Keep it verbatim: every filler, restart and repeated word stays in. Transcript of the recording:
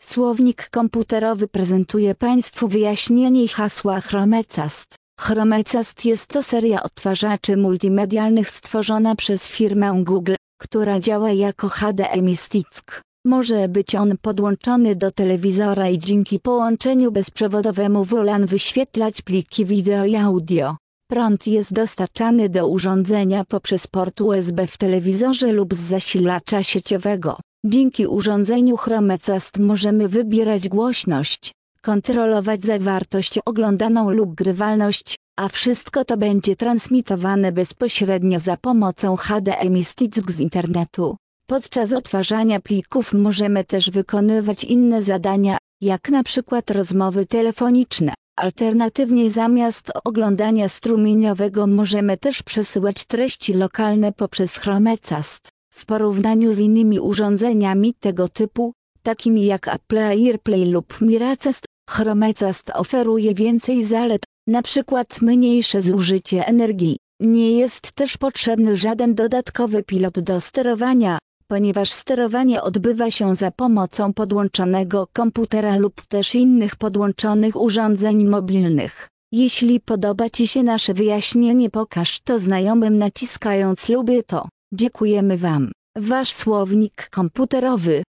Słownik komputerowy prezentuje Państwu wyjaśnienie hasła Chromecast. Chromecast jest to seria odtwarzaczy multimedialnych stworzona przez firmę Google, która działa jako H D M I stick. Może być on podłączony do telewizora i dzięki połączeniu bezprzewodowemu W LAN wyświetlać pliki wideo i audio. Prąd jest dostarczany do urządzenia poprzez port U S B w telewizorze lub z zasilacza sieciowego. Dzięki urządzeniu Chromecast możemy wybierać głośność, kontrolować zawartość oglądaną lub grywalność, a wszystko to będzie transmitowane bezpośrednio za pomocą H D M I stick z internetu. Podczas odtwarzania plików możemy też wykonywać inne zadania, jak na przykład rozmowy telefoniczne. Alternatywnie zamiast oglądania strumieniowego możemy też przesyłać treści lokalne poprzez Chromecast. W porównaniu z innymi urządzeniami tego typu, takimi jak Apple AirPlay lub Miracast, Chromecast oferuje więcej zalet, np. mniejsze zużycie energii. Nie jest też potrzebny żaden dodatkowy pilot do sterowania, ponieważ sterowanie odbywa się za pomocą podłączonego komputera lub też innych podłączonych urządzeń mobilnych. Jeśli podoba Ci się nasze wyjaśnienie, pokaż to znajomym naciskając lubię to. Dziękujemy Wam. Wasz słownik komputerowy.